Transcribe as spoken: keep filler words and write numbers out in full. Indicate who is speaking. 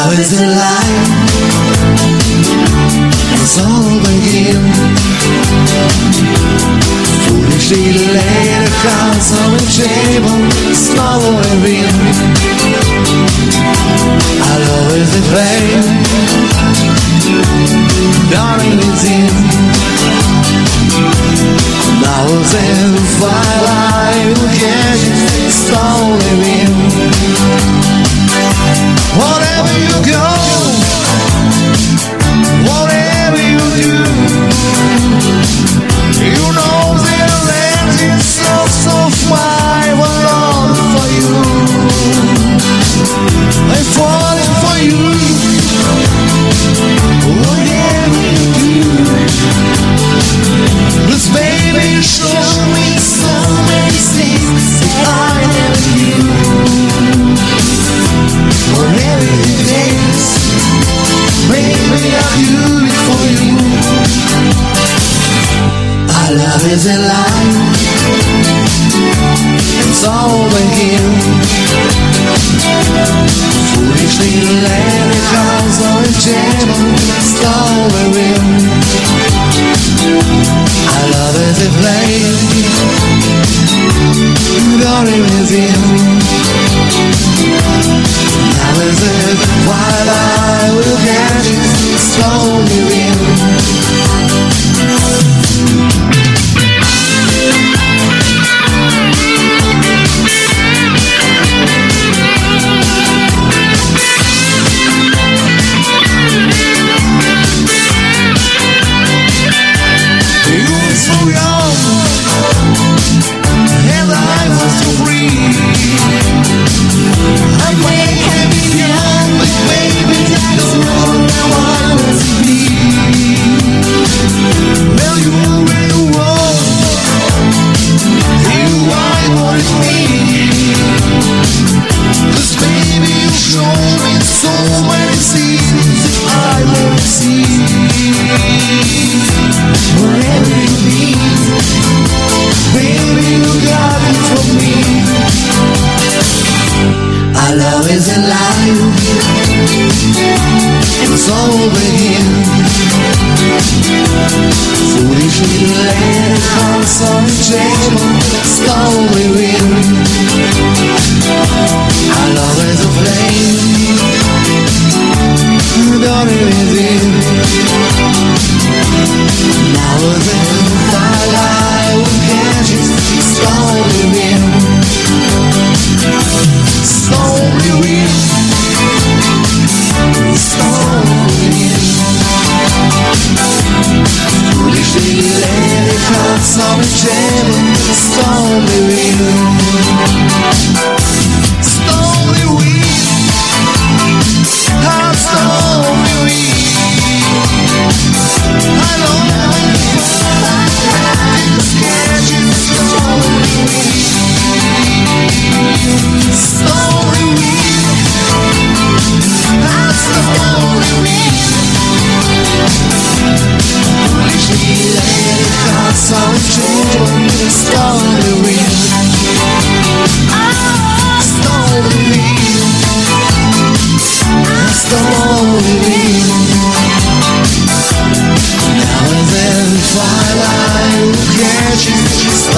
Speaker 1: love is a lie. It's all begin. Foolishly laid the cards on the table, swallowing in. Our love is a flame, darling it's in. Now then, while I will get it, slowly in. Whatever you go, whatever you do, you know the land is so, so wide, but Lord, for you, I'm falling for you. Whatever you do, 'cause baby you show me so many things that I never knew. Whatever it takes, baby I'll do it for you. Our love is a lie, it's all over here. Foolishly let it cards on the table, slowly win. Our love is a flame, burning within. Now is it while I will get it slowly in. You were so young, and I was so free. I may be young, but baby, that's all now I want to be. Well, you already won, you I wanted me. 'Cause baby, you show me so many things I never see. Whatever you need, baby, you got it from me. Our love is alive, it's over here. Foolishly laid the cards on the table, slowly win. Our love is a flame, burning within. Now then, while I will catch it, slowly win. Slowly win, slowly win. Foolishly lay the cards on the table, slowly win. Slowly win, how slowly win. I don't know if just catch it, slowly win. Slowly win, how slowly win. Foolishly lay the cards on the table, slowly win. Slowly win, slowly win. Now and then, while I will catch it.